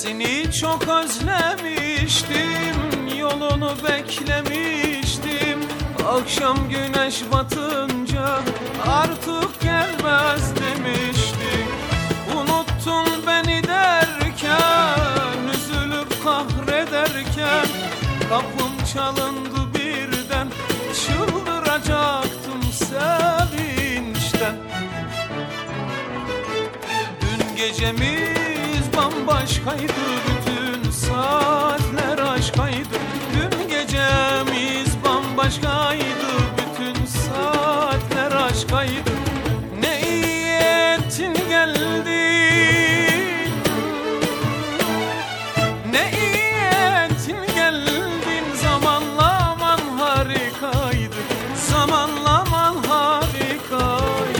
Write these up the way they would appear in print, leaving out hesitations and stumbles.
Seni çok özlemiştim, yolunu beklemiştim. Akşam güneş batınca artık gelmez demiştim. Unuttun beni derken, üzülüp kahrederken, kapım çalındı birden, çıldıracaktım sevinçten. Dün gecemiz bambaşkaydı, bütün saatler aşkaydı. Dün gecemiz bambaşkaydı, bütün saatler aşkaydı. Ne iyi ettin geldin, ne iyi ettin geldin. Zamanlaman harikaydı, zamanlaman harikaydı.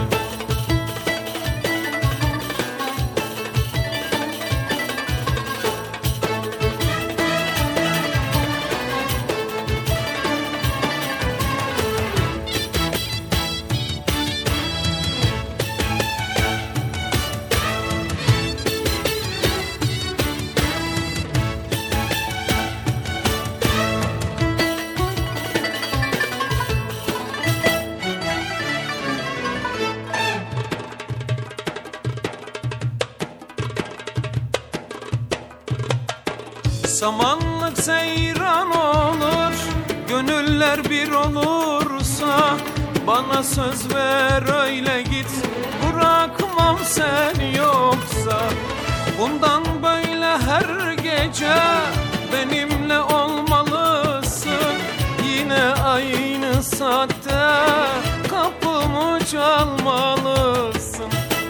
Samanlık seyran olur, gönüller bir olursa. Bana söz ver öyle git, bırakmam seni yoksa. Bundan böyle her gece benimle olmalısın. Yine aynı saatte kapımı çalmalısın.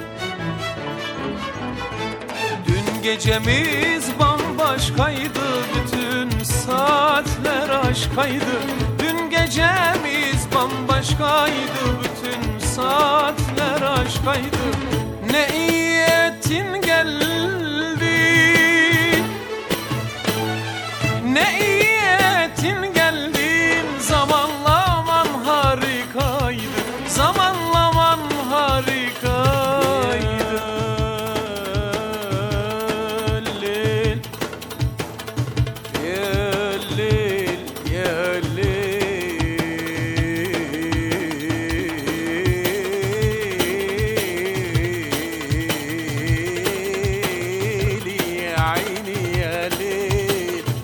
Dün gecemiz bambaşkaydı, bütün saatler aşkaydı. Dün gecemiz bambaşkaydı, bütün saatler aşkaydı. Ne iyi ettin geldin, ne iyi ettin geldin. Zamanlaman harikaydı, zamanlaman harikaydı.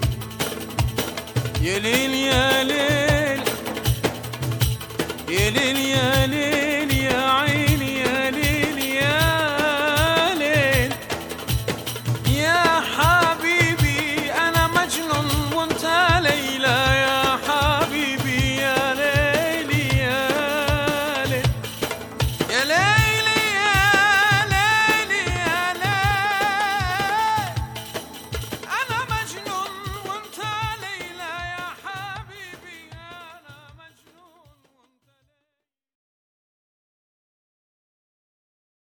Yelil yelil, yelil